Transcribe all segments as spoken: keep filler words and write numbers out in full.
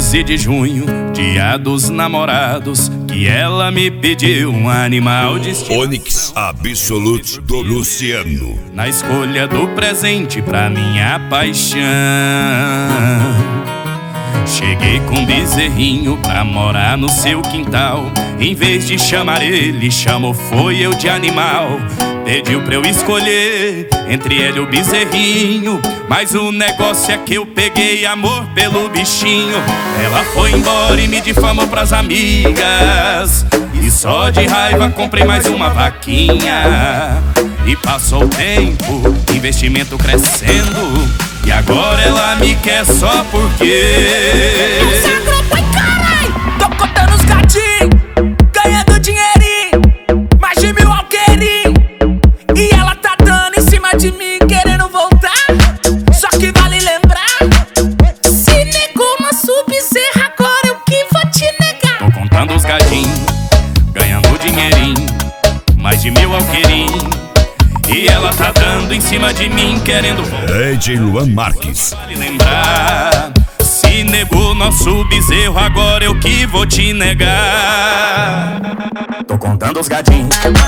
doze de junho, dia dos namorados, que ela me pediu um animal de estimação. Onix Absolute do Luciano. Na escolha do presente pra minha paixão, cheguei com um bezerrinho pra morar no seu quintal. Em vez de chamar ele, chamou foi eu de animal. Pediu pra eu escolher entre ele e o bezerrinho, mas o negócio é que eu peguei amor pelo bichinho. Ela foi embora e me difamou pras amigas, e só de raiva comprei mais uma vaquinha. E passou o tempo, investimento crescendo, e agora ela me quer só porque Essa grupo é carai, tô contando os gatinhos, ganhando dinheirinho, mais de mil alqueirinho. E ela tá dando em cima de mim, querendo voltar. Só que vale lembrar, se negou nosso bezerro, agora eu que vou te negar. tô contando os gadinhos, ganhando dinheirinho, mais de mil alqueirinho. E ela tá dando em cima de mim, querendo voltar. D J Luan Marques. Vale lembrar, se negou nosso bezerro, agora eu que vou te negar. Tô contando os gadinhos.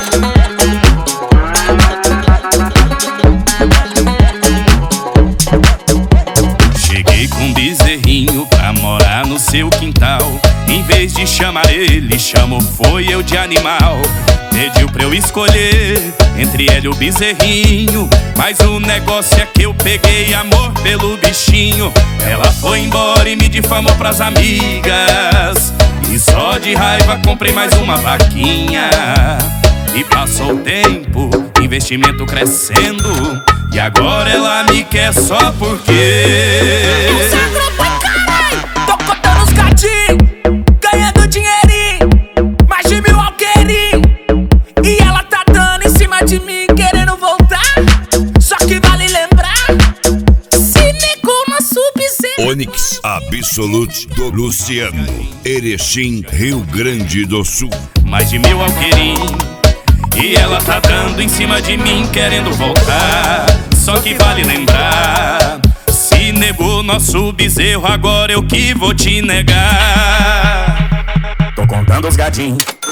Cheguei com um bezerrinho pra morar no seu quintal. Em vez de chamar ele, chamou foi eu de animal. Pediu pra eu escolher entre ele e o bezerrinho, mas o negócio é que eu peguei amor pelo bichinho. Ela foi embora e me difamou pras amigas, e só de raiva comprei mais uma vaquinha. E passou o tempo, investimento crescendo, e agora ela me quer só porque Essa grupo é carai, tô contando os gatinhos, ganhando dinheirinho, mais de mil alqueirinho. E ela tá dando em cima de mim, querendo voltar. Só que vale lembrar, se negou nosso bezerro. Onix Absolute do Luciano. Erechim, Rio Grande do Sul. mais de mil alqueirinho. E ela tá dando em cima de mim, querendo voltar. Só que vale lembrar, se negou nosso bezerro, agora eu que vou te negar. Tô contando os gadinhos.